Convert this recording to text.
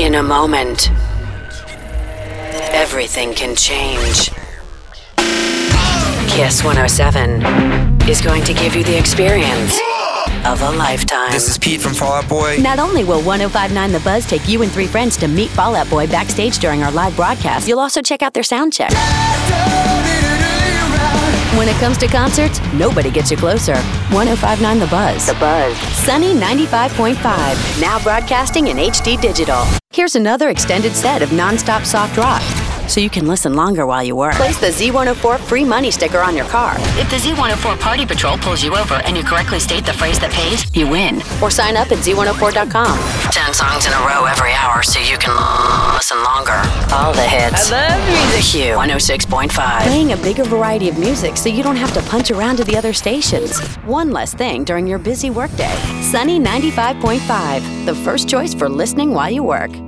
In a moment, everything can change. Kiss 107 is going to give you the experience of a lifetime. This is Pete from Fall Out Boy. Not only will 105.9 The Buzz take you and 3 friends to meet Fall Out Boy backstage during our live broadcast, you'll also check out their sound check. When it comes to concerts, nobody gets you closer. 105.9 The Buzz. The Buzz. Sunny 95.5. Now broadcasting in HD digital. Here's another extended set of non-stop soft rock, so you can listen longer while you work. Place the Z104 free money sticker on your car. If the Z104 Party Patrol pulls you over and you correctly state the phrase that pays, you win. Or sign up at Z104.com. 10 songs in a row every hour so you can listen longer. All the hits. I love music. Q 106.5. Playing a bigger variety of music so you don't have to punch around to the other stations. One less thing during your busy workday. Sunny 95.5. The first choice for listening while you work.